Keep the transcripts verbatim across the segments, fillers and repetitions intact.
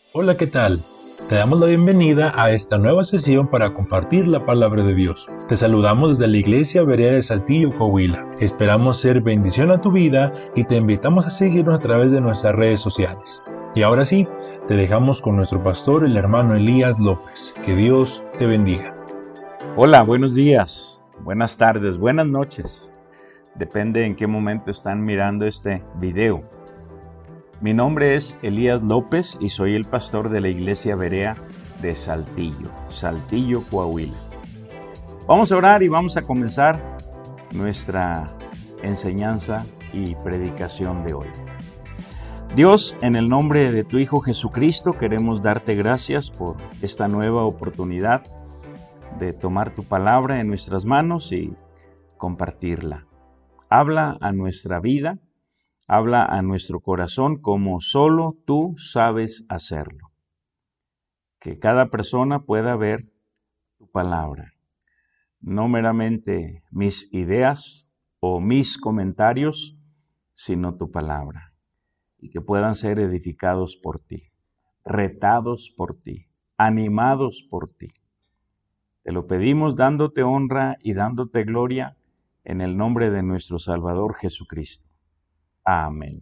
Hola, ¿qué tal? Te damos la bienvenida a esta nueva sesión para compartir la palabra de Dios. Te saludamos desde la Iglesia Berea de Saltillo, Coahuila. Esperamos ser bendición a tu vida y te invitamos a seguirnos a través de nuestras redes sociales. Y ahora sí, te dejamos con nuestro pastor, el hermano Elías López. Que Dios te bendiga. Hola, buenos días, buenas tardes, buenas noches. Depende en qué momento están mirando este video. Mi nombre es Elías López y soy el pastor de la Iglesia Berea de Saltillo, Saltillo, Coahuila. Vamos a orar y vamos a comenzar nuestra enseñanza y predicación de hoy. Dios, en el nombre de tu Hijo Jesucristo, queremos darte gracias por esta nueva oportunidad de tomar tu palabra en nuestras manos y compartirla. Habla a nuestra vida, habla a nuestro corazón como solo tú sabes hacerlo. Que cada persona pueda ver tu palabra, no meramente mis ideas o mis comentarios, sino tu palabra, y que puedan ser edificados por ti, retados por ti, animados por ti. Te lo pedimos dándote honra y dándote gloria en el nombre de nuestro Salvador Jesucristo. Amén.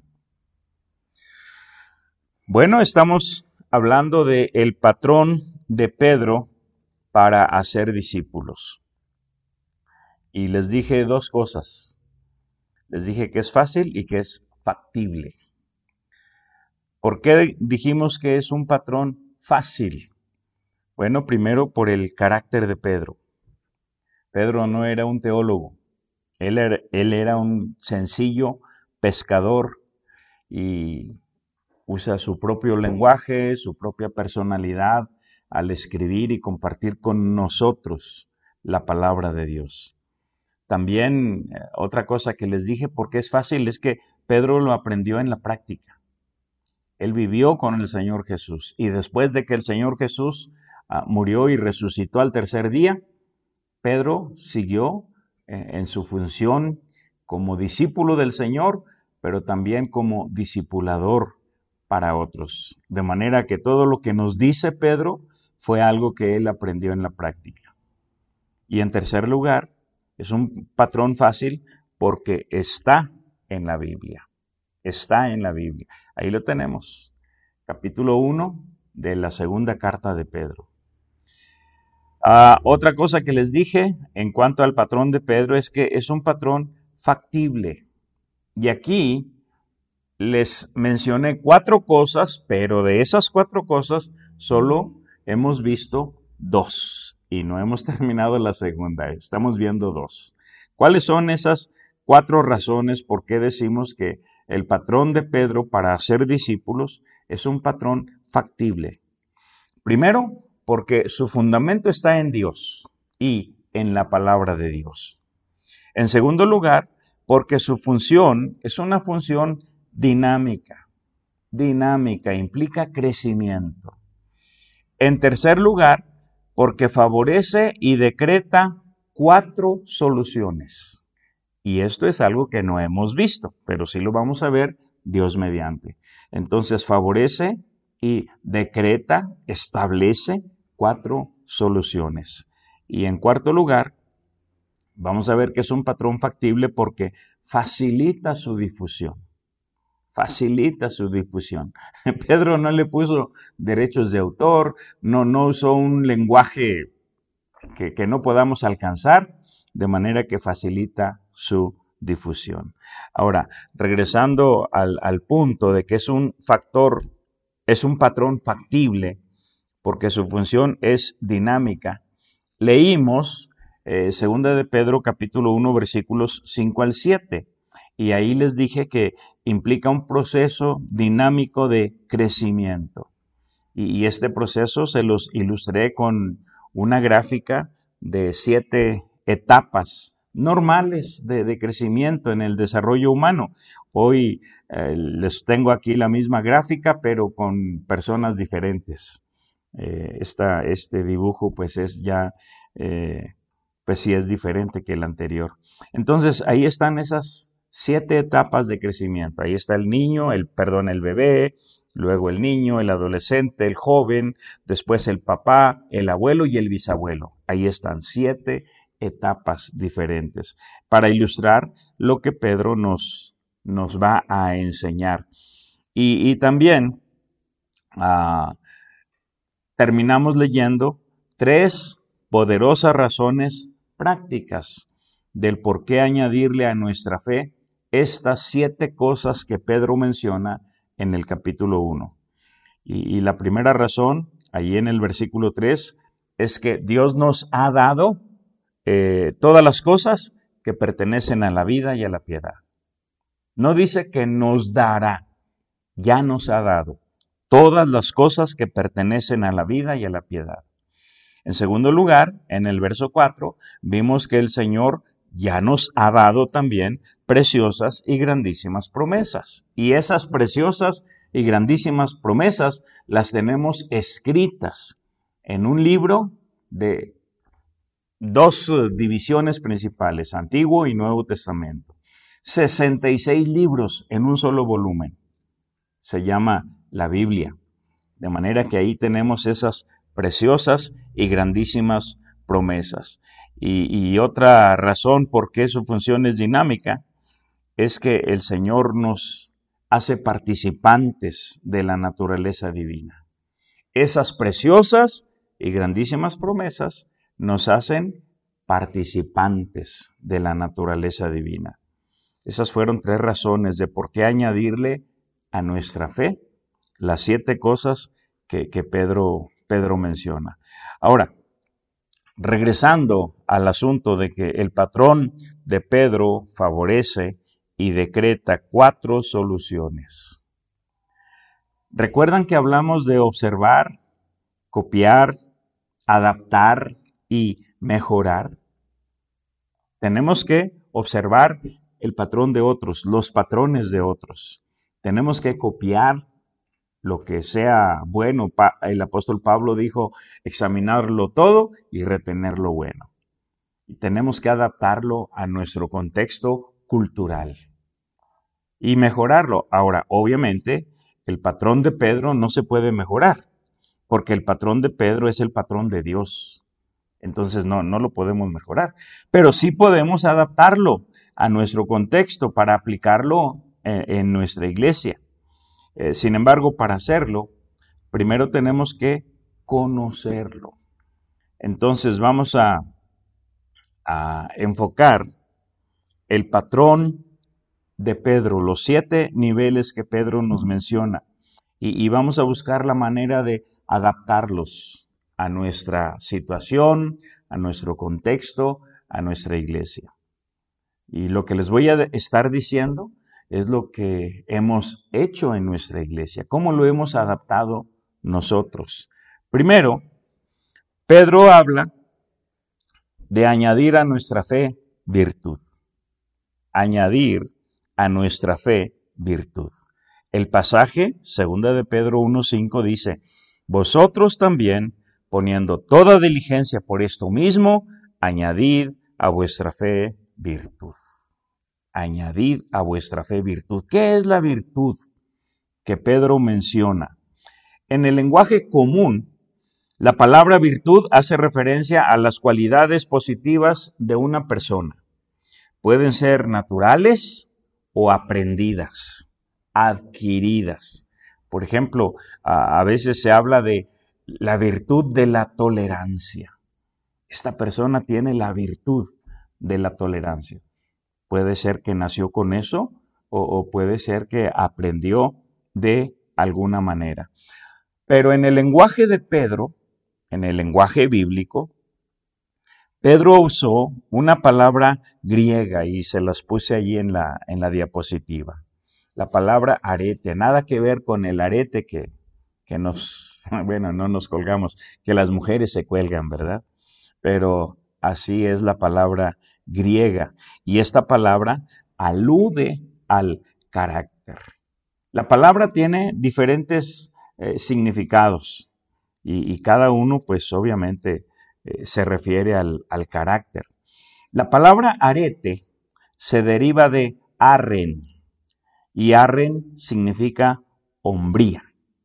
Bueno, estamos hablando de el patrón de Pedro para hacer discípulos. Y les dije dos cosas. Les dije que es fácil y que es factible. ¿Por qué dijimos que es un patrón fácil? Bueno, primero por el carácter de Pedro. Pedro no era un teólogo. Él era, él era un sencillo pescador y usa su propio lenguaje, su propia personalidad al escribir y compartir con nosotros la palabra de Dios. También eh, otra cosa que les dije, porque es fácil, es que Pedro lo aprendió en la práctica. Él vivió con el Señor Jesús y después de que el Señor Jesús uh, murió y resucitó al tercer día, Pedro siguió eh, en su función como discípulo del Señor, pero también como discipulador para otros. De manera que todo lo que nos dice Pedro fue algo que él aprendió en la práctica. Y en tercer lugar, es un patrón fácil porque está en la Biblia. Está en la Biblia. Ahí lo tenemos. Capítulo uno de la segunda carta de Pedro. Uh, otra cosa que les dije en cuanto al patrón de Pedro es que es un patrón factible. Y aquí les mencioné cuatro cosas, pero de esas cuatro cosas solo hemos visto dos y no hemos terminado la segunda, estamos viendo dos. ¿Cuáles son esas cuatro razones por qué decimos que el patrón de Pedro para hacer discípulos es un patrón factible? Primero, porque su fundamento está en Dios y en la palabra de Dios. En segundo lugar, porque su función es una función dinámica. Dinámica implica crecimiento. En tercer lugar, porque favorece y decreta cuatro soluciones. Y esto es algo que no hemos visto, pero sí lo vamos a ver Dios mediante. Entonces favorece y decreta, establece cuatro soluciones. Y en cuarto lugar, vamos a ver que es un patrón factible porque facilita su difusión. Facilita su difusión. Pedro no le puso derechos de autor, no, no usó un lenguaje que, que no podamos alcanzar, de manera que facilita su difusión. Ahora, regresando al, al punto de que es un factor, es un patrón factible, porque su función es dinámica, leímos eh, segunda de Pedro capítulo uno versículos cinco al siete. Y ahí les dije que implica un proceso dinámico de crecimiento. Y, y este proceso se los ilustré con una gráfica de siete etapas normales de, de crecimiento en el desarrollo humano. Hoy eh, les tengo aquí la misma gráfica, pero con personas diferentes. Eh, esta, este dibujo pues es ya, eh, pues sí es diferente que el anterior. Entonces ahí están esas siete etapas de crecimiento. Ahí está el niño, el, perdón, el bebé, luego el niño, el adolescente, el joven, después el papá, el abuelo y el bisabuelo. Ahí están siete etapas diferentes para ilustrar lo que Pedro nos, nos va a enseñar. Y, y también uh, terminamos leyendo tres poderosas razones prácticas del por qué añadirle a nuestra fe estas siete cosas que Pedro menciona en el capítulo uno. Y, y la primera razón, ahí en el versículo tres, es que Dios nos ha dado eh, todas las cosas que pertenecen a la vida y a la piedad. No dice que nos dará, ya nos ha dado todas las cosas que pertenecen a la vida y a la piedad. En segundo lugar, en el verso cuatro, vimos que el Señor ya nos ha dado también preciosas y grandísimas promesas. Y esas preciosas y grandísimas promesas las tenemos escritas en un libro de dos divisiones principales, Antiguo y Nuevo Testamento. sesenta y seis libros en un solo volumen. Se llama la Biblia. De manera que ahí tenemos esas preciosas y grandísimas promesas. Y, y otra razón por qué su función es dinámica es que el Señor nos hace participantes de la naturaleza divina. Esas preciosas y grandísimas promesas nos hacen participantes de la naturaleza divina. Esas fueron tres razones de por qué añadirle a nuestra fe las siete cosas que, que Pedro, Pedro menciona. Ahora, regresando al asunto de que el patrón de Pedro favorece y decreta cuatro soluciones. ¿Recuerdan que hablamos de observar, copiar, adaptar y mejorar? Tenemos que observar el patrón de otros, los patrones de otros. Tenemos que copiar lo que sea bueno. El apóstol Pablo dijo, examinarlo todo y retener lo bueno. Y tenemos que adaptarlo a nuestro contexto cultural y mejorarlo. Ahora, obviamente, el patrón de Pedro no se puede mejorar, porque el patrón de Pedro es el patrón de Dios. Entonces no, no lo podemos mejorar, pero sí podemos adaptarlo a nuestro contexto para aplicarlo en, en nuestra iglesia. Eh, sin embargo, para hacerlo, primero tenemos que conocerlo. Entonces vamos a, a enfocar el patrón de Pedro, los siete niveles que Pedro nos menciona, y, y vamos a buscar la manera de adaptarlos a nuestra situación, a nuestro contexto, a nuestra iglesia. Y lo que les voy a estar diciendo es lo que hemos hecho en nuestra iglesia, cómo lo hemos adaptado nosotros. Primero, Pedro habla de añadir a nuestra fe virtud. Añadir a nuestra fe virtud. El pasaje, segunda de Pedro uno cinco, dice, vosotros también, poniendo toda diligencia por esto mismo, añadid a vuestra fe virtud. Añadid a vuestra fe virtud. ¿Qué es la virtud que Pedro menciona? En el lenguaje común, la palabra virtud hace referencia a las cualidades positivas de una persona. Pueden ser naturales o aprendidas, adquiridas. Por ejemplo, a, a veces se habla de la virtud de la tolerancia. Esta persona tiene la virtud de la tolerancia. Puede ser que nació con eso o, o puede ser que aprendió de alguna manera. Pero en el lenguaje de Pedro, en el lenguaje bíblico, Pedro usó una palabra griega y se las puse allí en la, en la diapositiva. La palabra arete, nada que ver con el arete que, que nos, bueno, no nos colgamos, que las mujeres se cuelgan, ¿verdad? Pero así es la palabra griega. Y esta palabra alude al carácter. La palabra tiene diferentes eh, significados y, y cada uno, pues obviamente, eh, se refiere al, al carácter. La palabra arete se deriva de arren y arren significa hombría.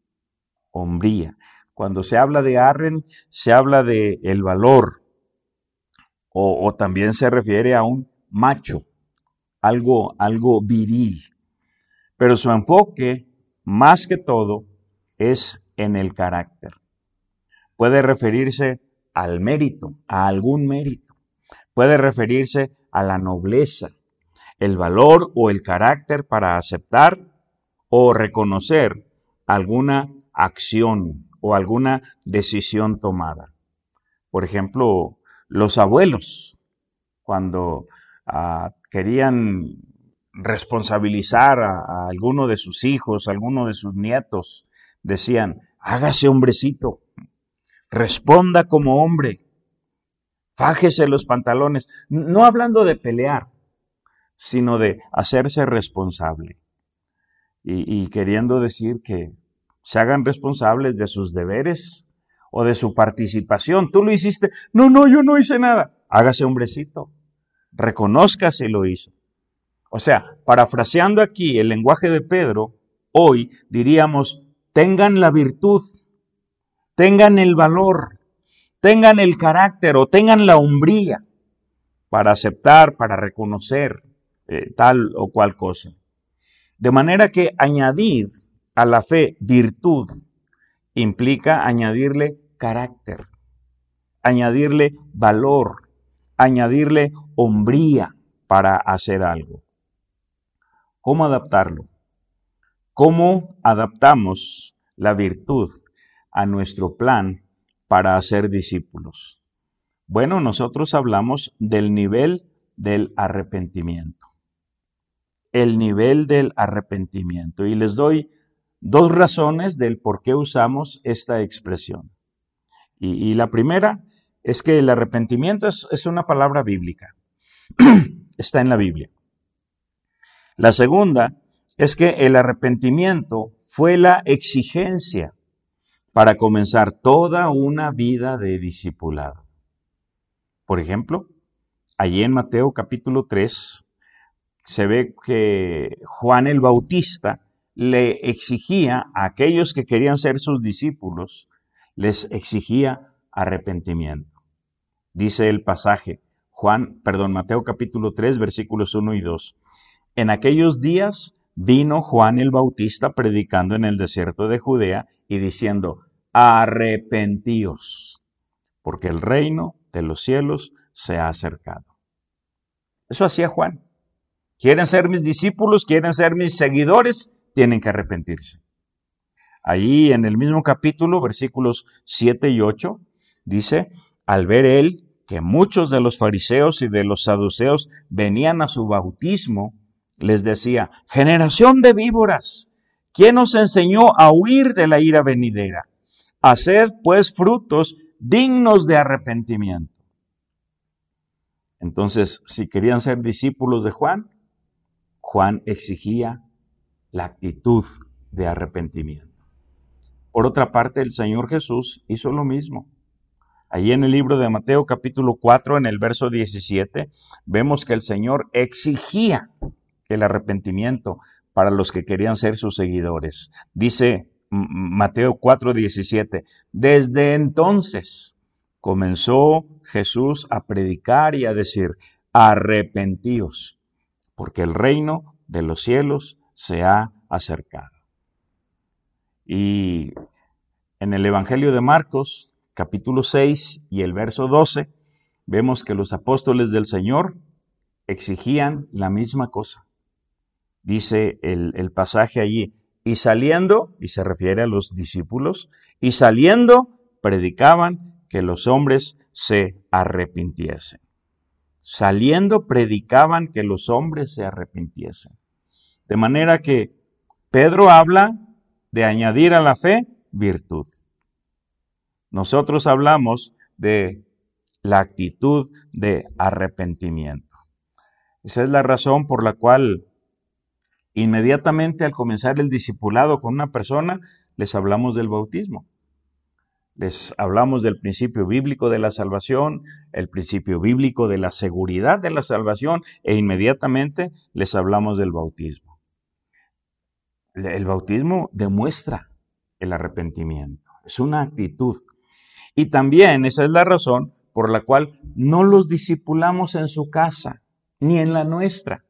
hombría. Cuando se habla de arren, se habla de el valor, o, o también se refiere a un macho, algo, algo viril. Pero su enfoque, más que todo, es en el carácter. Puede referirse al mérito, a algún mérito. Puede referirse a la nobleza, el valor o el carácter para aceptar o reconocer alguna acción o alguna decisión tomada. Por ejemplo, los abuelos, cuando uh, querían responsabilizar a, a alguno de sus hijos, a alguno de sus nietos, decían, hágase hombrecito, responda como hombre, fájese los pantalones, no hablando de pelear, sino de hacerse responsable. Y, y queriendo decir que se hagan responsables de sus deberes o de su participación. Tú lo hiciste. No, no, yo no hice nada. Hágase hombrecito. Reconozca si lo hizo. O sea, parafraseando aquí el lenguaje de Pedro, hoy diríamos, tengan la virtud, tengan el valor, tengan el carácter o tengan la hombría para aceptar, para reconocer eh, tal o cual cosa. De manera que añadir a la fe virtud implica añadirle carácter, añadirle valor, añadirle hombría para hacer algo. ¿Cómo adaptarlo? ¿Cómo adaptamos la virtud a nuestro plan para hacer discípulos? Bueno, nosotros hablamos del nivel del arrepentimiento. El nivel del arrepentimiento. Y les doy dos razones del por qué usamos esta expresión. Y, y la primera es que el arrepentimiento es, es una palabra bíblica. Está en la Biblia. La segunda es que el arrepentimiento fue la exigencia para comenzar toda una vida de discipulado. Por ejemplo, allí en Mateo capítulo tres, se ve que Juan el Bautista le exigía a aquellos que querían ser sus discípulos, les exigía arrepentimiento. Dice el pasaje, Juan, perdón, Mateo capítulo tres, versículos uno y dos. En aquellos días vino Juan el Bautista predicando en el desierto de Judea y diciendo, arrepentíos, porque el reino de los cielos se ha acercado. Eso hacía Juan. Quieren ser mis discípulos, quieren ser mis seguidores, tienen que arrepentirse. Allí en el mismo capítulo, versículos siete y ocho, dice, al ver él que muchos de los fariseos y de los saduceos venían a su bautismo, les decía, generación de víboras, ¿quién os enseñó a huir de la ira venidera? Haced pues frutos dignos de arrepentimiento. Entonces, si querían ser discípulos de Juan, Juan exigía la actitud de arrepentimiento. Por otra parte, el Señor Jesús hizo lo mismo. Allí en el libro de Mateo capítulo cuatro, en el verso diecisiete, vemos que el Señor exigía el arrepentimiento para los que querían ser sus seguidores. Dice Mateo cuatro, diecisiete, desde entonces comenzó Jesús a predicar y a decir, arrepentíos, porque el reino de los cielos se ha acercado. Y en el Evangelio de Marcos, capítulo seis y el verso doce, vemos que los apóstoles del Señor exigían la misma cosa. Dice el, el pasaje allí, y saliendo, y se refiere a los discípulos, y saliendo predicaban que los hombres se arrepintiesen. Saliendo predicaban que los hombres se arrepintiesen. De manera que Pedro habla de añadir a la fe virtud. Nosotros hablamos de la actitud de arrepentimiento. Esa es la razón por la cual inmediatamente al comenzar el discipulado con una persona, les hablamos del bautismo. Les hablamos del principio bíblico de la salvación, el principio bíblico de la seguridad de la salvación, e inmediatamente les hablamos del bautismo. El bautismo demuestra el arrepentimiento. Es una actitud. Y también esa es la razón por la cual no los discipulamos en su casa, ni en la nuestra.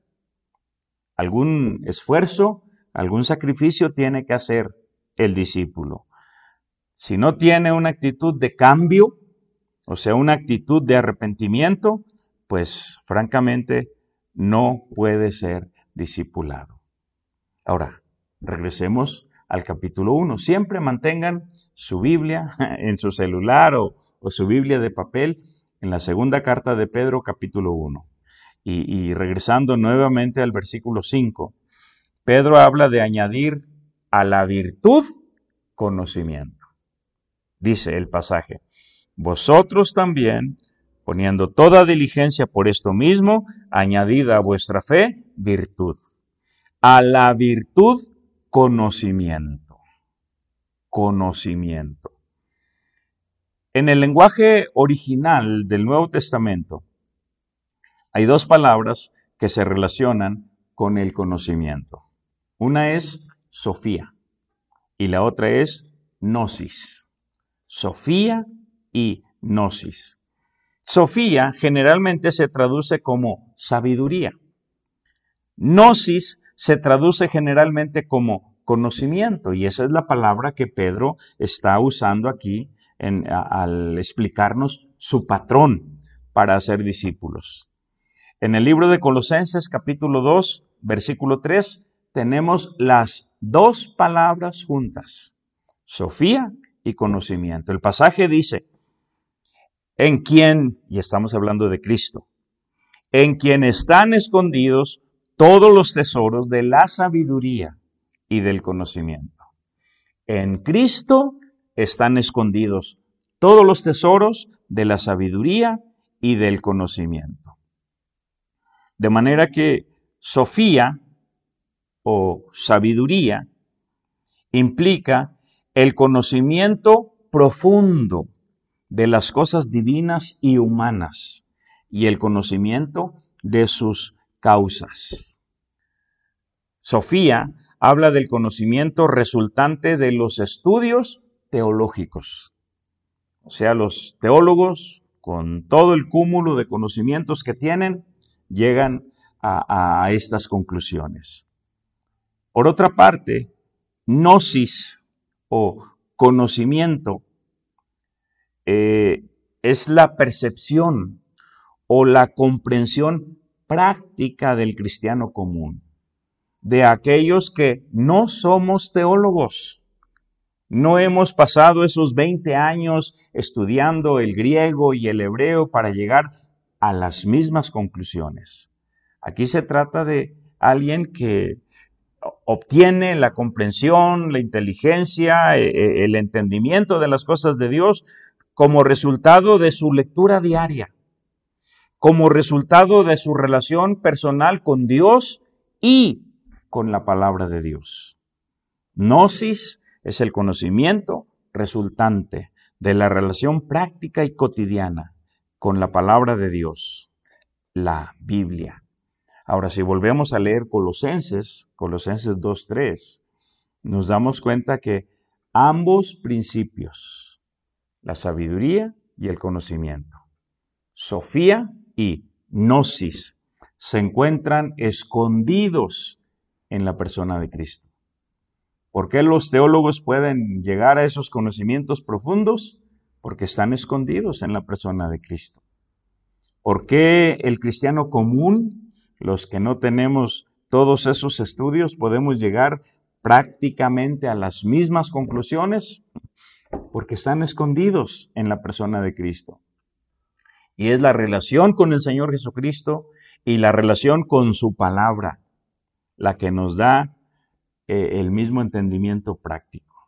Algún esfuerzo, algún sacrificio tiene que hacer el discípulo. Si no tiene una actitud de cambio, o sea, una actitud de arrepentimiento, pues francamente no puede ser discipulado. Ahora, regresemos al capítulo uno. Siempre mantengan su Biblia en su celular o, o su Biblia de papel en la segunda carta de Pedro, capítulo uno. Y, y regresando nuevamente al versículo cinco, Pedro habla de añadir a la virtud conocimiento. Dice el pasaje: vosotros también, poniendo toda diligencia por esto mismo, añadid a vuestra fe virtud. A la virtud, conocimiento. Conocimiento. En el lenguaje original del Nuevo Testamento, hay dos palabras que se relacionan con el conocimiento. Una es Sofía y la otra es gnosis. Sofía y gnosis. Sofía generalmente se traduce como sabiduría. Gnosis se traduce generalmente como conocimiento, y esa es la palabra que Pedro está usando aquí en, a, al explicarnos su patrón para hacer discípulos. En el libro de Colosenses capítulo dos, versículo tres, tenemos las dos palabras juntas, Sofía y conocimiento. El pasaje dice: en quien, y estamos hablando de Cristo, en quien están escondidos todos los tesoros de la sabiduría y del conocimiento. En Cristo están escondidos todos los tesoros de la sabiduría y del conocimiento. De manera que Sofía o sabiduría implica el conocimiento profundo de las cosas divinas y humanas y el conocimiento de sus causas. Sofía habla del conocimiento resultante de los estudios teológicos. O sea, los teólogos, con todo el cúmulo de conocimientos que tienen, llegan a, a estas conclusiones. Por otra parte, gnosis o conocimiento eh, es la percepción o la comprensión práctica del cristiano común, de aquellos que no somos teólogos. No hemos pasado esos veinte años estudiando el griego y el hebreo para llegar a las mismas conclusiones. Aquí se trata de alguien que obtiene la comprensión, la inteligencia, el entendimiento de las cosas de Dios como resultado de su lectura diaria, como resultado de su relación personal con Dios y con la palabra de Dios. Gnosis es el conocimiento resultante de la relación práctica y cotidiana con la palabra de Dios, la Biblia. Ahora, si volvemos a leer Colosenses, Colosenses dos tres, nos damos cuenta que ambos principios, la sabiduría y el conocimiento, Sofía y gnosis, se encuentran escondidos en la persona de Cristo. ¿Por qué los teólogos pueden llegar a esos conocimientos profundos? Porque están escondidos en la persona de Cristo. ¿Por qué el cristiano común, los que no tenemos todos esos estudios, podemos llegar prácticamente a las mismas conclusiones? Porque están escondidos en la persona de Cristo. Y es la relación con el Señor Jesucristo y la relación con su palabra la que nos da eh, el mismo entendimiento práctico.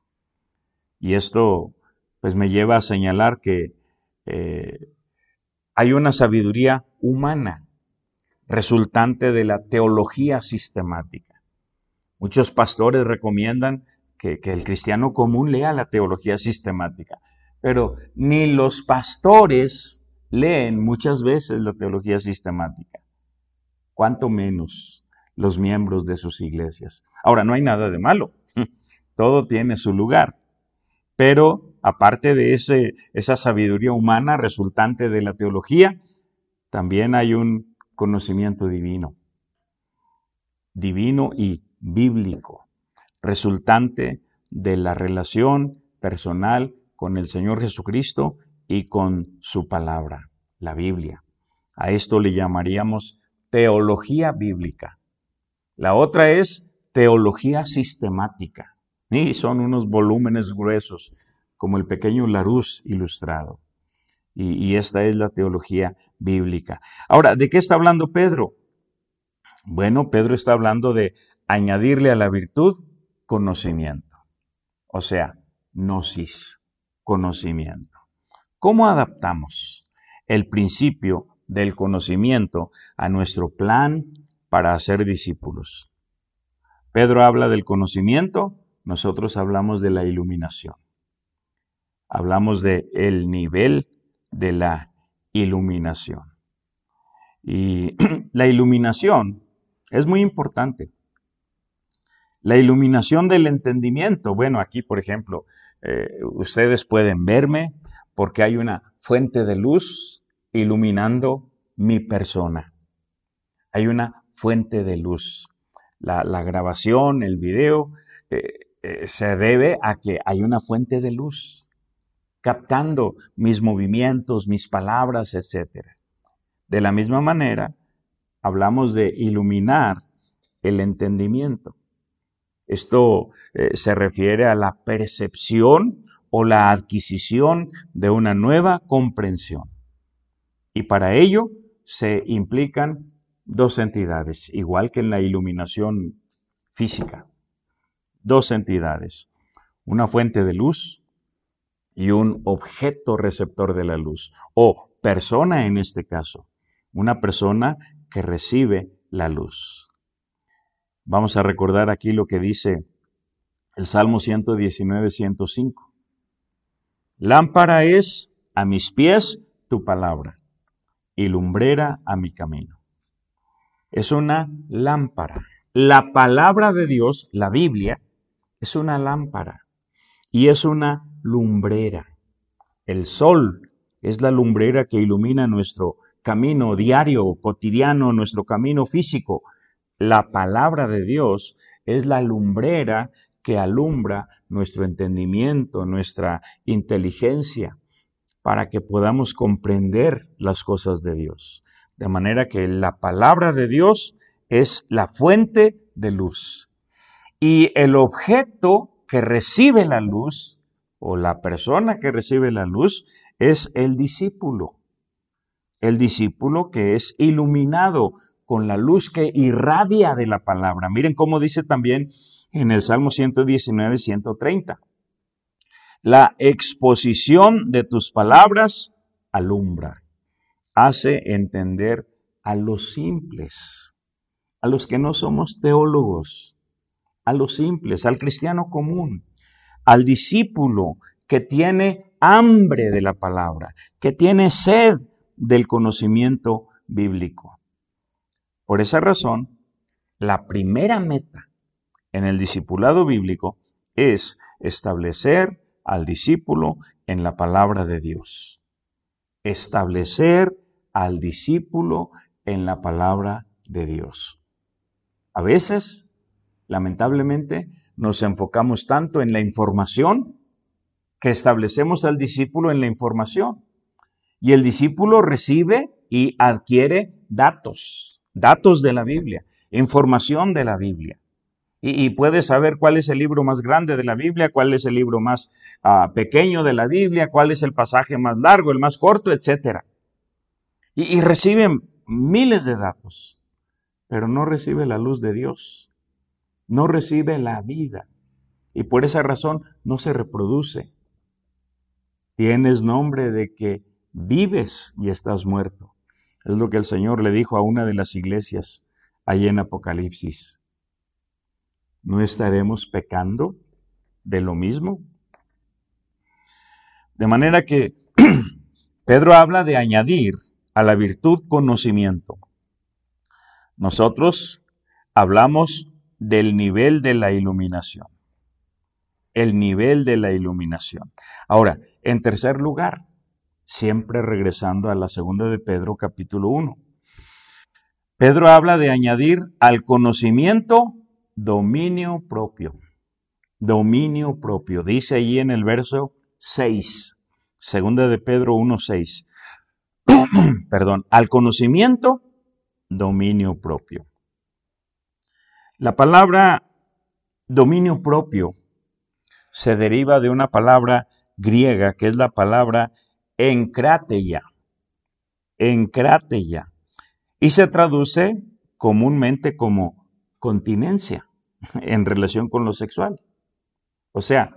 Y esto pues me lleva a señalar que eh, hay una sabiduría humana resultante de la teología sistemática. Muchos pastores recomiendan que, que el cristiano común lea la teología sistemática, pero ni los pastores leen muchas veces la teología sistemática, cuanto menos los miembros de sus iglesias. Ahora, no hay nada de malo, todo tiene su lugar, Pero aparte de ese, esa sabiduría humana resultante de la teología, también hay un conocimiento divino, divino y bíblico, resultante de la relación personal con el Señor Jesucristo y con su palabra, la Biblia. A esto le llamaríamos teología bíblica. La otra es teología sistemática. Y son unos volúmenes gruesos, como el pequeño Larousse ilustrado. Y, y esta es la teología bíblica. Ahora, ¿de qué está hablando Pedro? Bueno, Pedro está hablando de añadirle a la virtud conocimiento. O sea, gnosis, conocimiento. ¿Cómo adaptamos el principio del conocimiento a nuestro plan para hacer discípulos? Pedro habla del conocimiento, nosotros hablamos de la iluminación. Hablamos de el nivel de la iluminación. Y la iluminación es muy importante. La iluminación del entendimiento. Bueno, aquí, por ejemplo, eh, ustedes pueden verme porque hay una fuente de luz iluminando mi persona. Hay una fuente de luz. La, la grabación, el video, eh, eh, se debe a que hay una fuente de luz captando mis movimientos, mis palabras, etcétera. De la misma manera, hablamos de iluminar el entendimiento. Esto eh, se refiere a la percepción o la adquisición de una nueva comprensión. Y para ello se implican dos entidades, igual que en la iluminación física. Dos entidades, una fuente de luz y un objeto receptor de la luz, o persona en este caso, una persona que recibe la luz. Vamos a recordar aquí lo que dice el Salmo ciento diecinueve, ciento cinco. Lámpara es a mis pies tu palabra y lumbrera a mi camino. Es una lámpara. La palabra de Dios, la Biblia, es una lámpara y es una lumbrera. El sol es la lumbrera que ilumina nuestro camino diario, cotidiano, nuestro camino físico. La palabra de Dios es la lumbrera que alumbra nuestro entendimiento, nuestra inteligencia, para que podamos comprender las cosas de Dios. De manera que la palabra de Dios es la fuente de luz. Y el objeto que recibe la luz, o la persona que recibe la luz, es el discípulo. El discípulo que es iluminado con la luz que irradia de la palabra. Miren cómo dice también en el Salmo ciento diecinueve, ciento treinta. La exposición de tus palabras alumbra, hace entender a los simples, a los que no somos teólogos, a los simples, al cristiano común, al discípulo que tiene hambre de la palabra, que tiene sed del conocimiento bíblico. Por esa razón, la primera meta en el discipulado bíblico es establecer al discípulo en la palabra de Dios. Establecer al discípulo en la palabra de Dios. A veces, lamentablemente, nos enfocamos tanto en la información que establecemos al discípulo en la información. Y el discípulo recibe y adquiere datos, datos de la Biblia, información de la Biblia. Y, y puede saber cuál es el libro más grande de la Biblia, cuál es el libro más uh, pequeño de la Biblia, cuál es el pasaje más largo, el más corto, etcétera. Y, y reciben miles de datos, pero no recibe la luz de Dios, no recibe la vida. Y por esa razón no se reproduce. Tienes nombre de que vives y estás muerto. Es lo que el Señor le dijo a una de las iglesias allí en Apocalipsis. ¿No estaremos pecando de lo mismo? De manera que Pedro habla de añadir a la virtud conocimiento. Nosotros hablamos del nivel de la iluminación. el nivel de la iluminación. Ahora, en tercer lugar, siempre regresando a la segunda de Pedro, capítulo uno. Pedro habla de añadir al conocimiento dominio propio. Dominio propio. Dice allí en el verso seis, segunda de Pedro uno, seis. Perdón, al conocimiento, dominio propio. La palabra dominio propio se deriva de una palabra griega que es la palabra enkráteia. Enkráteia. Y se traduce comúnmente como continencia en relación con lo sexual. O sea,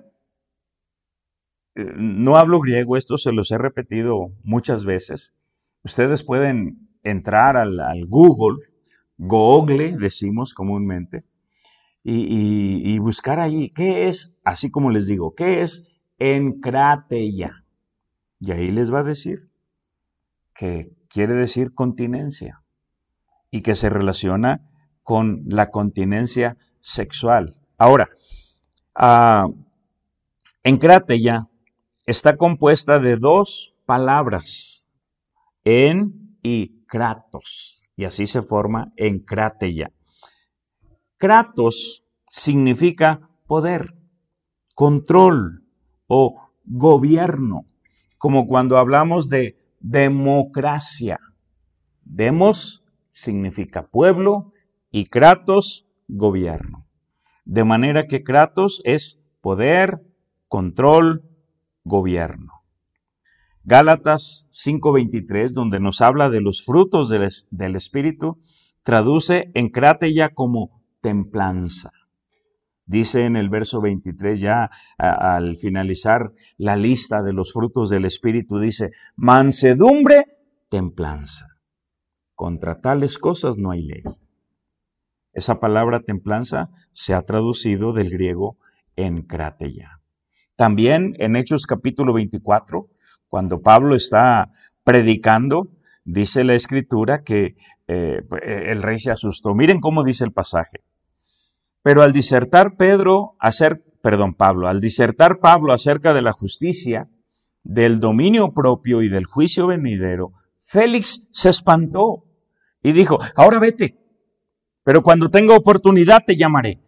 no hablo griego, esto se los he repetido muchas veces. Ustedes pueden entrar al, al Google, Google decimos comúnmente, y, y, y buscar allí qué es, así como les digo, qué es enkráteia. Y ahí les va a decir que quiere decir continencia y que se relaciona con la continencia sexual. Ahora, uh, enkráteia está compuesta de dos palabras, en y kratos, y así se forma enkráteia. Kratos significa poder, control o gobierno, como cuando hablamos de democracia. Demos significa pueblo y kratos, gobierno. De manera que kratos es poder, control, gobierno. Gálatas cinco veintitrés, donde nos habla de los frutos del, del Espíritu, traduce enkráteia como templanza. Dice en el verso veintitrés, ya a, al finalizar la lista de los frutos del Espíritu, dice, mansedumbre, templanza. Contra tales cosas no hay ley. Esa palabra templanza se ha traducido del griego enkráteia. También en Hechos capítulo veinticuatro, cuando Pablo está predicando, dice la Escritura que eh, el rey se asustó. Miren cómo dice el pasaje. Pero al disertar Pedro, hacer, perdón, Pablo, al disertar Pablo acerca de la justicia, del dominio propio y del juicio venidero, Félix se espantó y dijo, ahora vete, pero cuando tenga oportunidad te llamaré.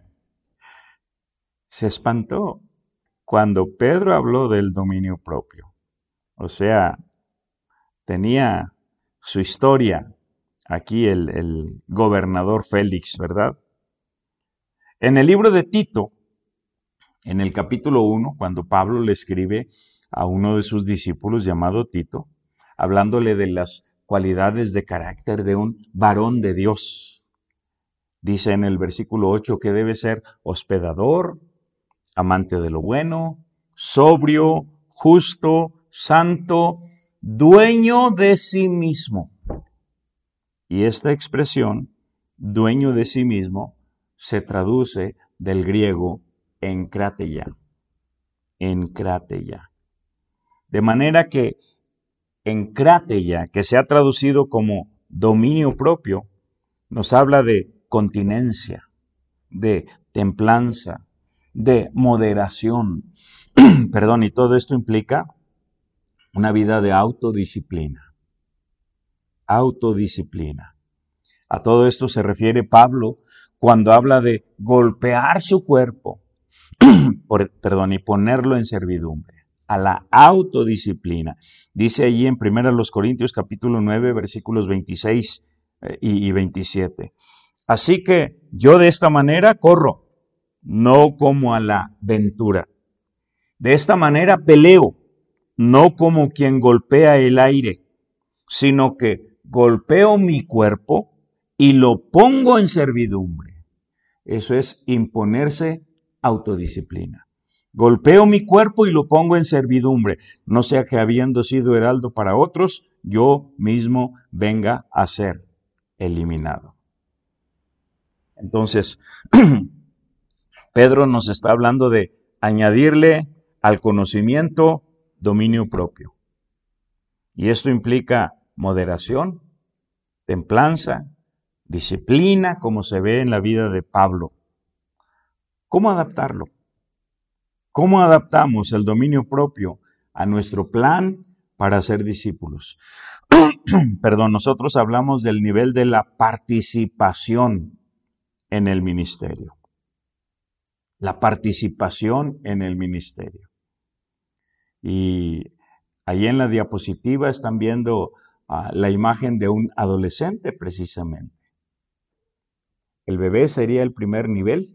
Se espantó cuando Pedro habló del dominio propio. O sea, tenía su historia aquí el, el gobernador Félix, ¿verdad? En el libro de Tito, en el capítulo uno, cuando Pablo le escribe a uno de sus discípulos llamado Tito, hablándole de las cualidades de carácter de un varón de Dios. Dice en el versículo ocho que debe ser hospedador, amante de lo bueno, sobrio, justo, santo, dueño de sí mismo. Y esta expresión, dueño de sí mismo, se traduce del griego enkráteia. Enkráteia. De manera que enkráteia, que se ha traducido como dominio propio, nos habla de continencia, de templanza, de moderación. Perdón, y todo esto implica una vida de autodisciplina. Autodisciplina. A todo esto se refiere Pablo cuando habla de golpear su cuerpo, por, perdón, y ponerlo en servidumbre, a la autodisciplina. Dice allí en primera Corintios capítulo nueve, versículos veintiséis y veintisiete. Así que yo de esta manera corro, no como a la ventura. De esta manera peleo, no como quien golpea el aire, sino que golpeo mi cuerpo y lo pongo en servidumbre. Eso es imponerse autodisciplina. Golpeo mi cuerpo y lo pongo en servidumbre, no sea que habiendo sido heraldo para otros, yo mismo venga a ser eliminado. Entonces, Pedro nos está hablando de añadirle al conocimiento dominio propio. Y esto implica moderación, templanza, disciplina, como se ve en la vida de Pablo. ¿Cómo adaptarlo? ¿Cómo adaptamos el dominio propio a nuestro plan para ser discípulos? Perdón, nosotros hablamos del nivel de la participación en el ministerio. La participación en el ministerio. Y ahí en la diapositiva están viendo uh, la imagen de un adolescente precisamente. El bebé sería el primer nivel,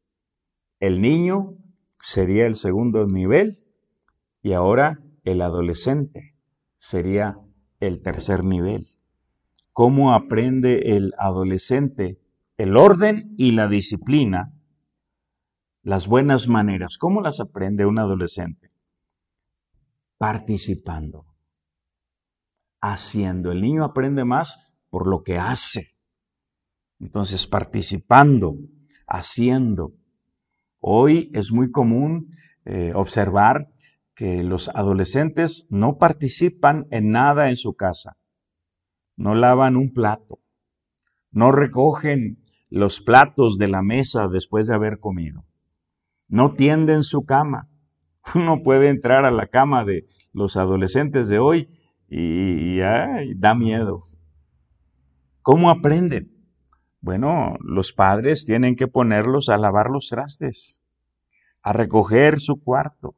el niño sería el segundo nivel y ahora el adolescente sería el tercer nivel. ¿Cómo aprende el adolescente el orden y la disciplina, las buenas maneras? ¿Cómo las aprende un adolescente? Participando, haciendo. El niño aprende más por lo que hace. Entonces, participando, haciendo. Hoy es muy común eh, observar que los adolescentes no participan en nada en su casa. No lavan un plato. No recogen los platos de la mesa después de haber comido. No tienden su cama. Uno puede entrar a la cama de los adolescentes de hoy y, y ay, da miedo. ¿Cómo aprenden? Bueno, los padres tienen que ponerlos a lavar los trastes, a recoger su cuarto,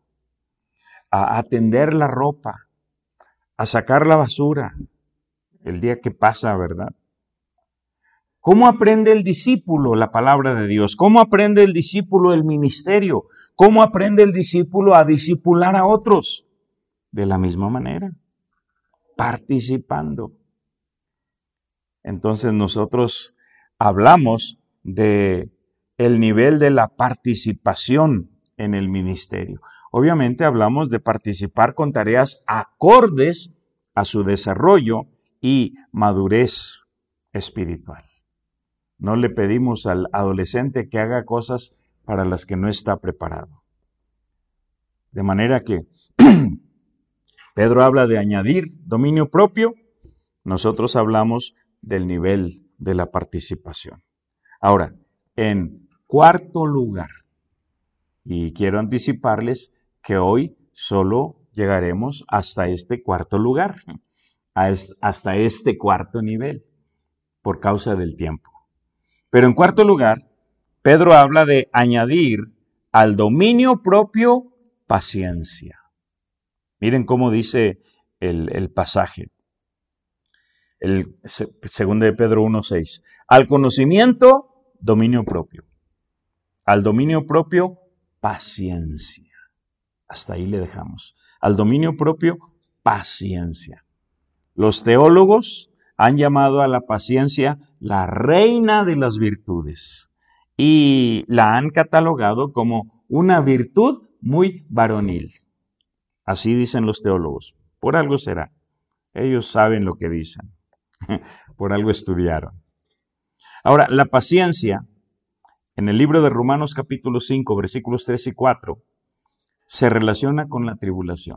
a atender la ropa, a sacar la basura el día que pasa, ¿verdad? ¿Cómo aprende el discípulo la palabra de Dios? ¿Cómo aprende el discípulo el ministerio? ¿Cómo aprende el discípulo a discipular a otros? De la misma manera, participando. Entonces nosotros hablamos de el nivel de la participación en el ministerio. Obviamente hablamos de participar con tareas acordes a su desarrollo y madurez espiritual. No le pedimos al adolescente que haga cosas para las que no está preparado. De manera que Pedro habla de añadir dominio propio, nosotros hablamos del nivel de la participación. Ahora, en cuarto lugar, y quiero anticiparles que hoy solo llegaremos hasta este cuarto lugar, hasta este cuarto nivel, por causa del tiempo. Pero en cuarto lugar, Pedro habla de añadir al dominio propio paciencia. Miren cómo dice el, el pasaje. El segundo de Pedro uno seis. Al conocimiento, dominio propio. Al dominio propio, paciencia. Hasta ahí le dejamos. Al dominio propio, paciencia. Los teólogos han llamado a la paciencia la reina de las virtudes y la han catalogado como una virtud muy varonil. Así dicen los teólogos. Por algo será. Ellos saben lo que dicen. Por algo estudiaron. Ahora, la paciencia, en el libro de Romanos capítulo cinco, versículos tres y cuatro, se relaciona con la tribulación.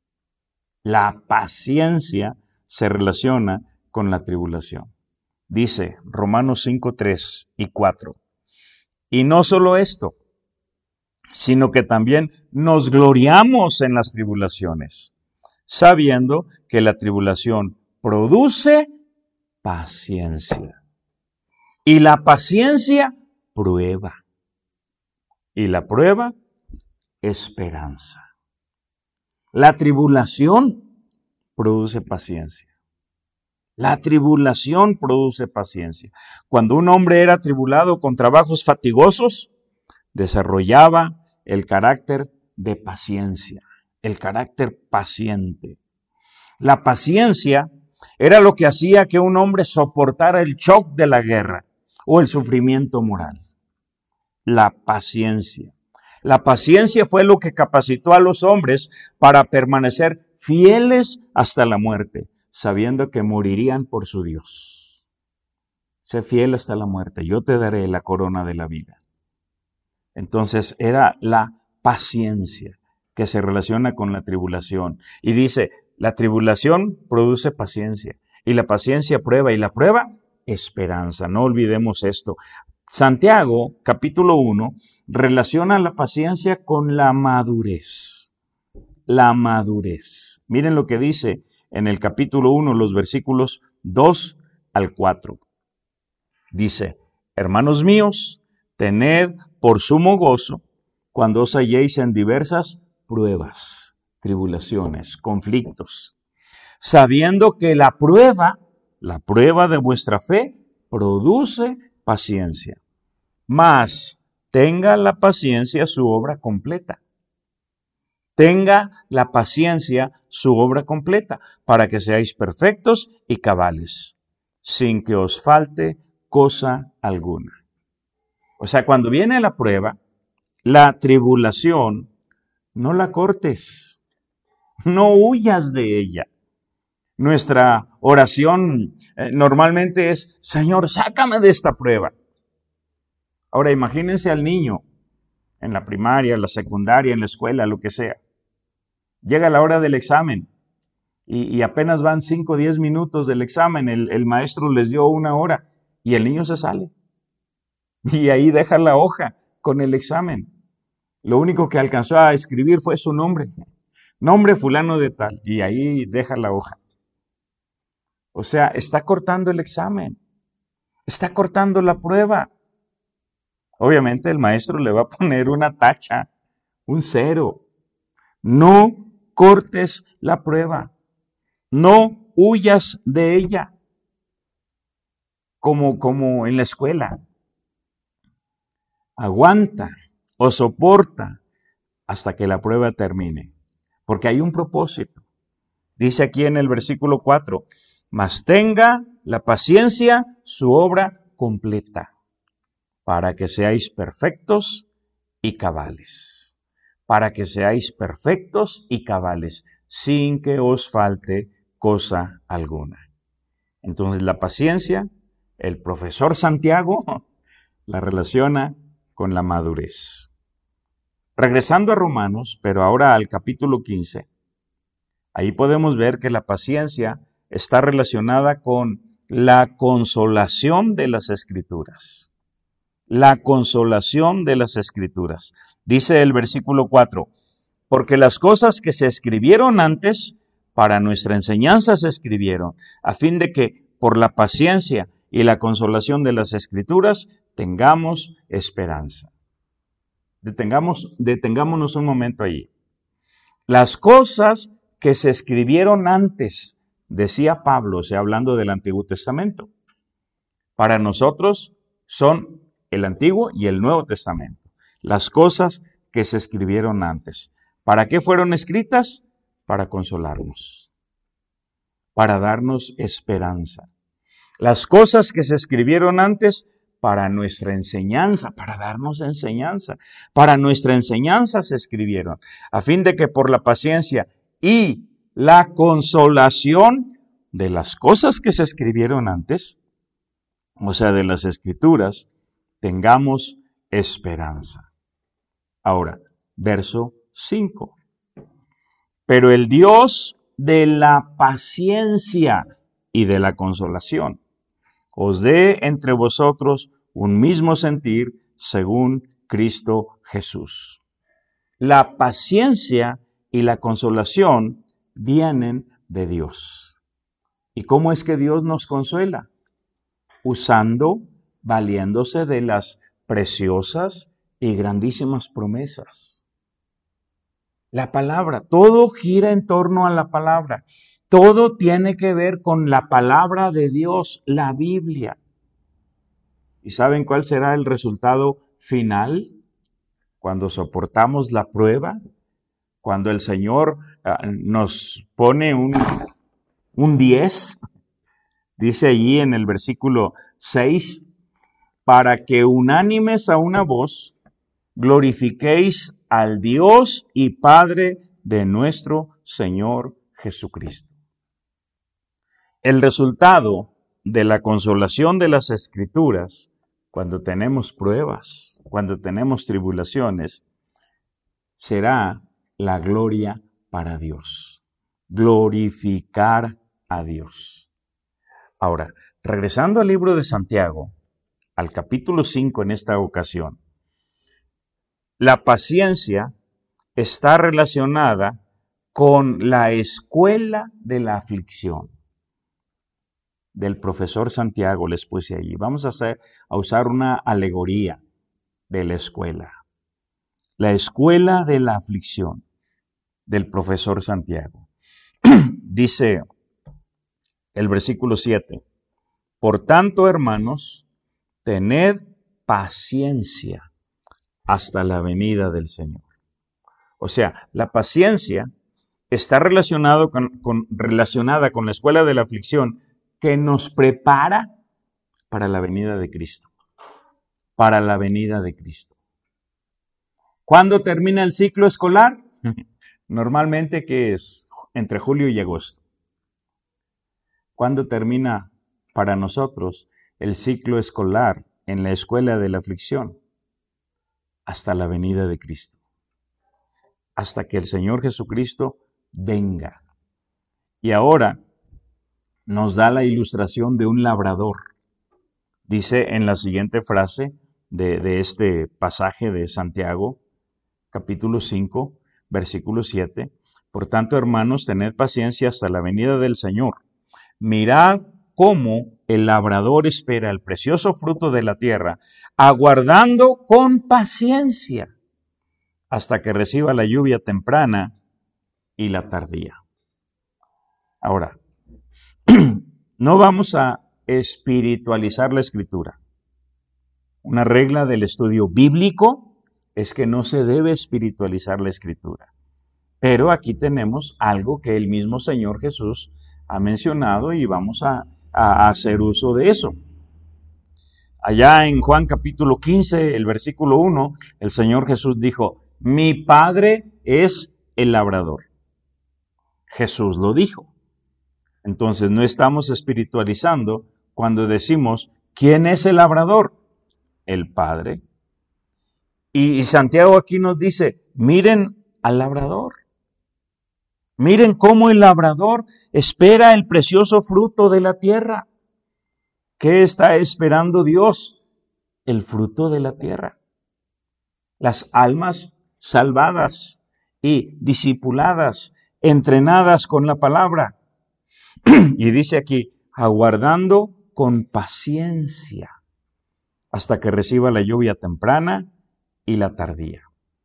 La paciencia se relaciona con la tribulación. Dice Romanos cinco, tres y cuatro. Y no solo esto, sino que también nos gloriamos en las tribulaciones, sabiendo que la tribulación produce paciencia. Y la paciencia, prueba. Y la prueba, esperanza. La tribulación produce paciencia. La tribulación produce paciencia. Cuando un hombre era tribulado con trabajos fatigosos, desarrollaba el carácter de paciencia, el carácter paciente. La paciencia era lo que hacía que un hombre soportara el shock de la guerra o el sufrimiento moral. La paciencia. La paciencia fue lo que capacitó a los hombres para permanecer fieles hasta la muerte, sabiendo que morirían por su Dios. Sé fiel hasta la muerte, yo te daré la corona de la vida. Entonces era la paciencia que se relaciona con la tribulación. Y dice, la tribulación produce paciencia, y la paciencia prueba, y la prueba, esperanza. No olvidemos esto. Santiago, capítulo uno, relaciona la paciencia con la madurez. La madurez. Miren lo que dice en el capítulo uno, los versículos dos al cuatro. Dice, hermanos míos, tened por sumo gozo cuando os halléis en diversas pruebas, tribulaciones, conflictos, sabiendo que la prueba, la prueba de vuestra fe, produce paciencia. Mas tenga la paciencia su obra completa. Tenga la paciencia su obra completa, para que seáis perfectos y cabales, sin que os falte cosa alguna. O sea, cuando viene la prueba, la tribulación, no la cortes, no huyas de ella. Nuestra oración eh, normalmente es, Señor, sácame de esta prueba. Ahora imagínense al niño en la primaria, en la secundaria, en la escuela, lo que sea. Llega la hora del examen y, y apenas van cinco o diez minutos del examen, el, el maestro les dio una hora y el niño se sale. Y ahí deja la hoja con el examen. Lo único que alcanzó a escribir fue su nombre. Nombre fulano de tal. Y ahí deja la hoja. O sea, está cortando el examen. Está cortando la prueba. Obviamente el maestro le va a poner una tacha, un cero. No cortes la prueba. No huyas de ella. Como, como en la escuela. Aguanta o soporta hasta que la prueba termine. Porque hay un propósito. Dice aquí en el versículo cuatro, mas tenga la paciencia su obra completa, para que seáis perfectos y cabales. Para que seáis perfectos y cabales, sin que os falte cosa alguna. Entonces la paciencia, el profesor Santiago la relaciona con la madurez. Regresando a Romanos, pero ahora al capítulo quince, ahí podemos ver que la paciencia está relacionada con la consolación de las Escrituras. La consolación de las Escrituras. Dice el versículo cuatro, porque las cosas que se escribieron antes, para nuestra enseñanza se escribieron, a fin de que por la paciencia y la consolación de las Escrituras tengamos esperanza. Detengamos, detengámonos un momento allí. Las cosas que se escribieron antes, decía Pablo, o sea, hablando del Antiguo Testamento, para nosotros son el Antiguo y el Nuevo Testamento. Las cosas que se escribieron antes. ¿Para qué fueron escritas? Para consolarnos, para darnos esperanza. Las cosas que se escribieron antes para nuestra enseñanza, para darnos enseñanza. Para nuestra enseñanza se escribieron, a fin de que por la paciencia y la consolación de las cosas que se escribieron antes, o sea, de las Escrituras, tengamos esperanza. Ahora, verso cinco. Pero el Dios de la paciencia y de la consolación os dé entre vosotros un mismo sentir según Cristo Jesús. La paciencia y la consolación vienen de Dios. ¿Y cómo es que Dios nos consuela? Usando, valiéndose de las preciosas y grandísimas promesas. La palabra, todo gira en torno a la palabra. Todo tiene que ver con la palabra de Dios, la Biblia. ¿Y saben cuál será el resultado final? Cuando soportamos la prueba, cuando el Señor uh, nos pone un, un diez, dice allí en el versículo seis, para que unánimes a una voz glorifiquéis al Dios y Padre de nuestro Señor Jesucristo. El resultado de la consolación de las Escrituras, cuando tenemos pruebas, cuando tenemos tribulaciones, será la gloria para Dios. Glorificar a Dios. Ahora, regresando al libro de Santiago, al capítulo cinco en esta ocasión, la paciencia está relacionada con la escuela de la aflicción. Del profesor Santiago les puse allí. Vamos a, hacer, a usar una alegoría de la escuela. La escuela de la aflicción del profesor Santiago. Dice el versículo siete. Por tanto, hermanos, tened paciencia hasta la venida del Señor. O sea, la paciencia está relacionado con, con, relacionada con la escuela de la aflicción que nos prepara para la venida de Cristo. Para la venida de Cristo. ¿Cuándo termina el ciclo escolar? Normalmente, ¿qué es? Entre julio y agosto. ¿Cuándo termina para nosotros el ciclo escolar en la escuela de la aflicción? Hasta la venida de Cristo. Hasta que el Señor Jesucristo venga. Y ahora nos da la ilustración de un labrador. Dice en la siguiente frase de, de este pasaje de Santiago, capítulo cinco, versículo siete. Por tanto, hermanos, tened paciencia hasta la venida del Señor. Mirad cómo el labrador espera el precioso fruto de la tierra, aguardando con paciencia hasta que reciba la lluvia temprana y la tardía. Ahora, no vamos a espiritualizar la Escritura. Una regla del estudio bíblico es que no se debe espiritualizar la Escritura. Pero aquí tenemos algo que el mismo Señor Jesús ha mencionado y vamos a, a hacer uso de eso. Allá en Juan capítulo quince, el versículo uno, el Señor Jesús dijo, mi Padre es el labrador. Jesús lo dijo. Entonces no estamos espiritualizando cuando decimos, ¿quién es el labrador? El Padre. Y, y Santiago aquí nos dice, miren al labrador. Miren cómo el labrador espera el precioso fruto de la tierra. ¿Qué está esperando Dios? El fruto de la tierra. Las almas salvadas y discipuladas, entrenadas con la palabra. Y dice aquí, aguardando con paciencia hasta que reciba la lluvia temprana y la tardía.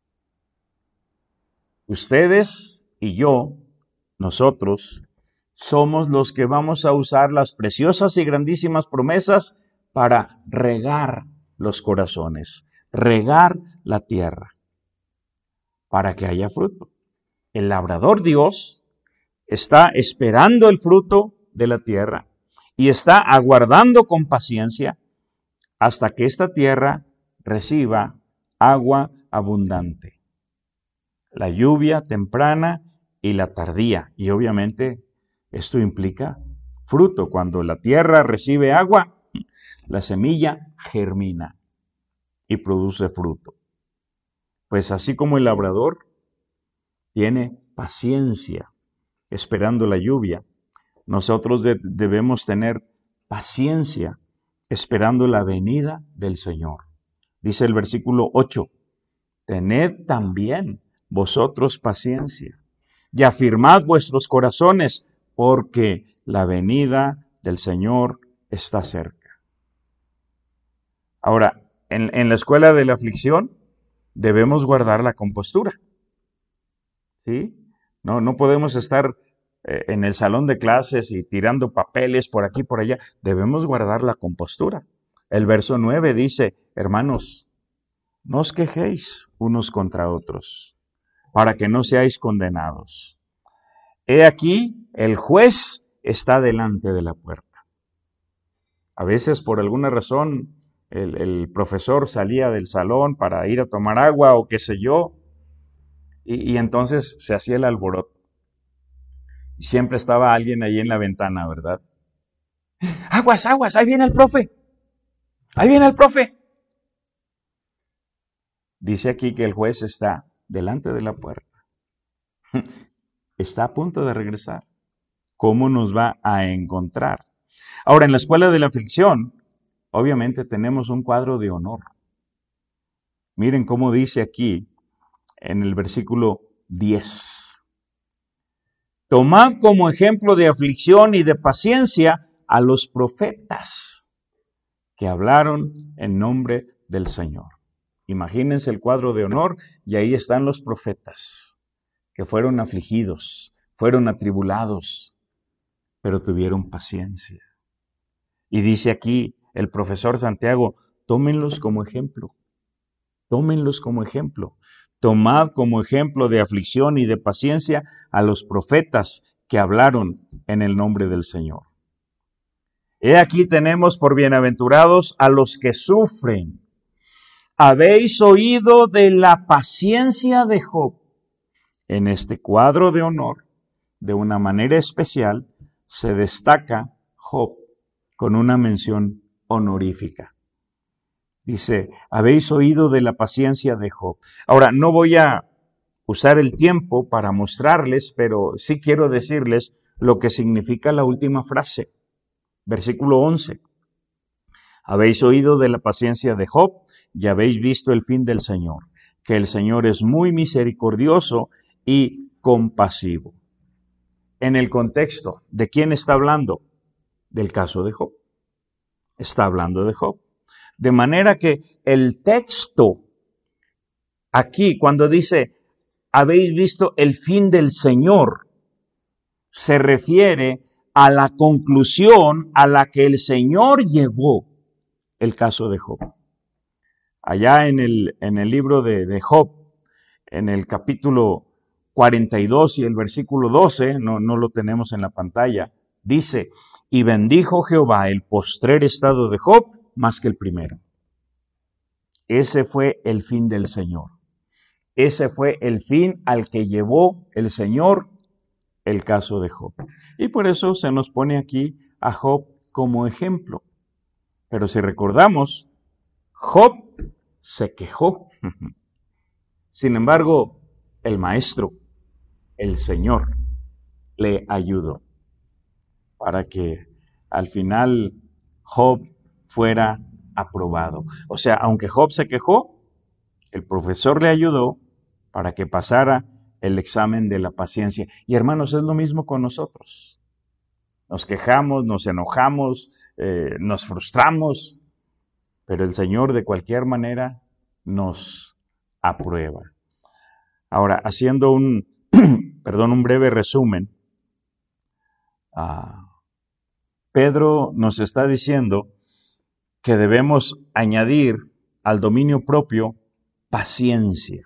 Ustedes y yo, nosotros, somos los que vamos a usar las preciosas y grandísimas promesas para regar los corazones, regar la tierra, para que haya fruto. El labrador Dios está esperando el fruto de la tierra y está aguardando con paciencia hasta que esta tierra reciba agua abundante. La lluvia temprana y la tardía. Y obviamente esto implica fruto. Cuando la tierra recibe agua, la semilla germina y produce fruto. Pues así como el labrador tiene paciencia esperando la lluvia, nosotros de- debemos tener paciencia esperando la venida del Señor. Dice el versículo ocho, tened también vosotros paciencia y afirmad vuestros corazones, porque la venida del Señor está cerca. Ahora, en, en la escuela de la aflicción debemos guardar la compostura. ¿Sí? No, no podemos estar eh, en el salón de clases y tirando papeles por aquí y por allá. Debemos guardar la compostura. El verso nueve dice, hermanos, no os quejéis unos contra otros, para que no seáis condenados. He aquí, el juez está delante de la puerta. A veces, por alguna razón, el, el profesor salía del salón para ir a tomar agua o qué sé yo, y, y entonces se hacía el alboroto. Y siempre estaba alguien ahí en la ventana, ¿verdad? Aguas, aguas, ahí viene el profe. Ahí viene el profe. Dice aquí que el juez está delante de la puerta. Está a punto de regresar. ¿Cómo nos va a encontrar? Ahora, en la escuela de la aflicción, obviamente tenemos un cuadro de honor. Miren cómo dice aquí en el versículo diez. Tomad como ejemplo de aflicción y de paciencia a los profetas que hablaron en nombre del Señor. Imagínense el cuadro de honor y ahí están los profetas que fueron afligidos, fueron atribulados, pero tuvieron paciencia. Y dice aquí el profesor Santiago, tómenlos como ejemplo, tómenlos como ejemplo. Tomad como ejemplo de aflicción y de paciencia a los profetas que hablaron en el nombre del Señor. He aquí tenemos por bienaventurados a los que sufren. Habéis oído de la paciencia de Job. En este cuadro de honor, de una manera especial, se destaca Job con una mención honorífica. Dice, habéis oído de la paciencia de Job. Ahora, no voy a usar el tiempo para mostrarles, pero sí quiero decirles lo que significa la última frase. Versículo once. Habéis oído de la paciencia de Job y habéis visto el fin del Señor, que el Señor es muy misericordioso y compasivo. En el contexto, ¿de quién está hablando? Del caso de Job. Está hablando de Job. De manera que el texto aquí, cuando dice, habéis visto el fin del Señor, se refiere a la conclusión a la que el Señor llevó el caso de Job. Allá en el, en el libro de, de Job, en el capítulo cuarenta y dos y el versículo doce, no, no lo tenemos en la pantalla, dice, y bendijo Jehová el postrer estado de Job más que el primero. Ese fue el fin del Señor. Ese fue el fin al que llevó el Señor el caso de Job. Y por eso se nos pone aquí a Job como ejemplo. Pero si recordamos, Job se quejó. Sin embargo, el maestro, el Señor, le ayudó para que al final Job fuera aprobado. O sea, aunque Job se quejó, el profesor le ayudó para que pasara el examen de la paciencia. Y hermanos, es lo mismo con nosotros. Nos quejamos, nos enojamos, eh, nos frustramos, pero el Señor de cualquier manera nos aprueba. Ahora, haciendo un, perdón, un breve resumen, uh, Pedro nos está diciendo que debemos añadir al dominio propio paciencia.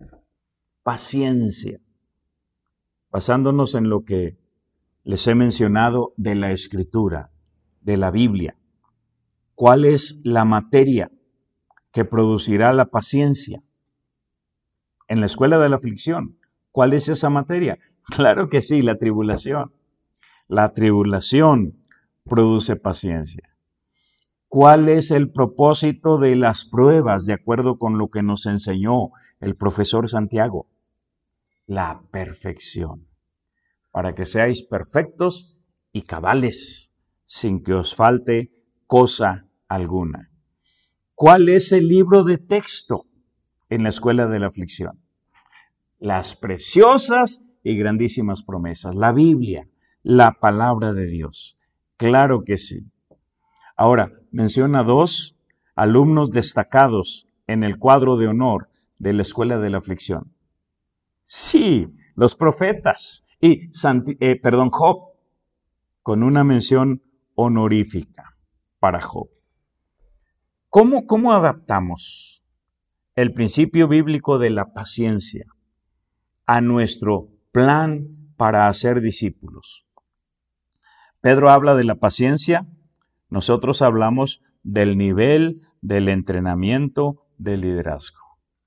Paciencia. Basándonos en lo que les he mencionado de la Escritura, de la Biblia. ¿Cuál es la materia que producirá la paciencia? En la escuela de la aflicción, ¿cuál es esa materia? Claro que sí, la tribulación. La tribulación produce paciencia. ¿Cuál es el propósito de las pruebas, de acuerdo con lo que nos enseñó el profesor Santiago? La perfección, para que seáis perfectos y cabales, sin que os falte cosa alguna. ¿Cuál es el libro de texto en la escuela de la aflicción? Las preciosas y grandísimas promesas, la Biblia, la palabra de Dios. Claro que sí. Ahora, menciona dos alumnos destacados en el cuadro de honor de la escuela de la aflicción. Sí, los profetas y, Santi, eh, perdón, Job, con una mención honorífica para Job. ¿Cómo, cómo adaptamos el principio bíblico de la paciencia a nuestro plan para hacer discípulos? Pedro habla de la paciencia, nosotros hablamos del nivel del entrenamiento del liderazgo.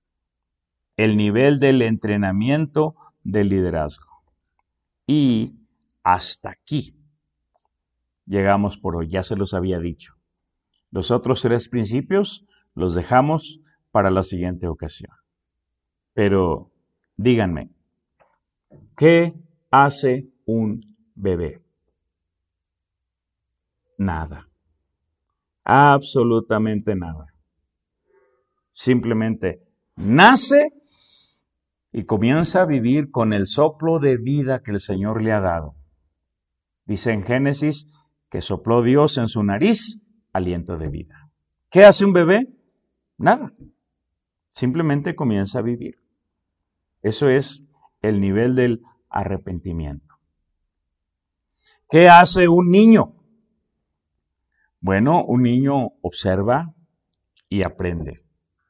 El nivel del entrenamiento del liderazgo. Y hasta aquí llegamos por hoy, ya se los había dicho. Los otros tres principios los dejamos para la siguiente ocasión. Pero díganme, ¿qué hace un bebé? Nada. absolutamente nada. Simplemente nace y comienza a vivir con el soplo de vida que el Señor le ha dado. Dice en Génesis que sopló Dios en su nariz aliento de vida. ¿Qué hace un bebé? Nada. Simplemente comienza a vivir. Eso es el nivel del arrepentimiento. ¿Qué hace un niño? Bueno, un niño observa y aprende.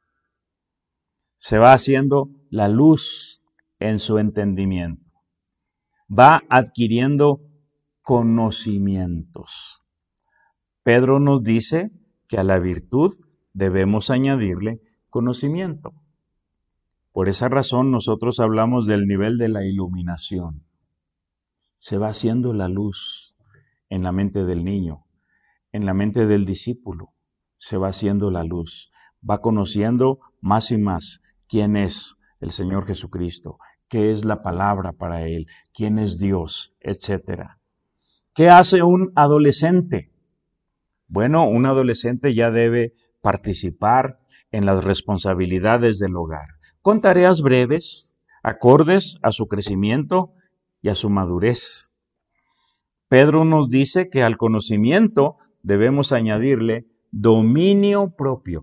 Se va haciendo la luz en su entendimiento. Va adquiriendo conocimientos. Pedro nos dice que a la virtud debemos añadirle conocimiento. Por esa razón nosotros hablamos del nivel de la iluminación. Se va haciendo la luz en la mente del niño, en la mente del discípulo. Se va haciendo la luz. Va conociendo más y más quién es el Señor Jesucristo, qué es la palabra para Él, quién es Dios, etcétera. ¿Qué hace un adolescente? Bueno, un adolescente ya debe participar en las responsabilidades del hogar, con tareas breves, acordes a su crecimiento y a su madurez. Pedro nos dice que al conocimiento debemos añadirle dominio propio.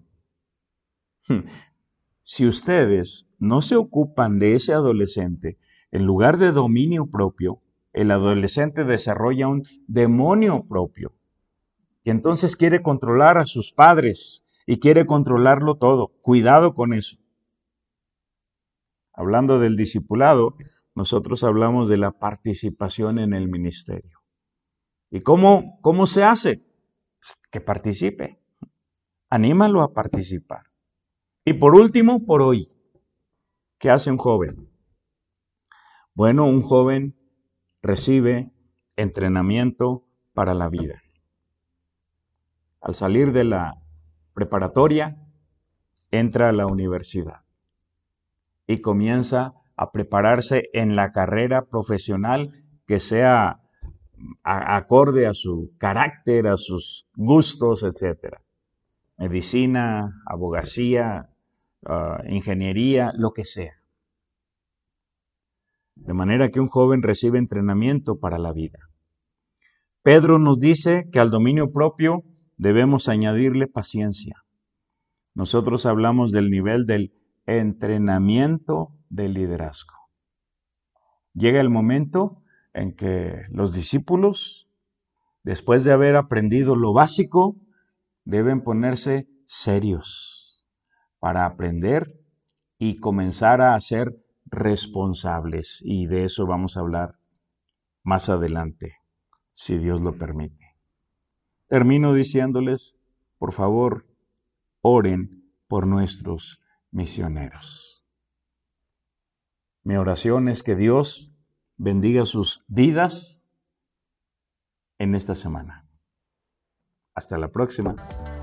Si ustedes no se ocupan de ese adolescente, en lugar de dominio propio, el adolescente desarrolla un demonio propio, que entonces quiere controlar a sus padres y quiere controlarlo todo. Cuidado con eso. Hablando del discipulado, nosotros hablamos de la participación en el ministerio. ¿Y cómo, cómo se hace? Que participe. Anímalo a participar. Y por último, por hoy, ¿qué hace un joven? Bueno, un joven recibe entrenamiento para la vida. Al salir de la preparatoria, entra a la universidad y comienza a prepararse en la carrera profesional que sea a- acorde a su carácter, a sus gustos, etcétera. Medicina, abogacía, uh, ingeniería, lo que sea. De manera que un joven recibe entrenamiento para la vida. Pedro nos dice que al dominio propio debemos añadirle paciencia. Nosotros hablamos del nivel del entrenamiento del liderazgo. Llega el momento en que los discípulos, después de haber aprendido lo básico, deben ponerse serios para aprender y comenzar a ser responsables. Y de eso vamos a hablar más adelante, si Dios lo permite. Termino diciéndoles, por favor, oren por nuestros misioneros. Mi oración es que Dios bendiga sus vidas en esta semana. Hasta la próxima.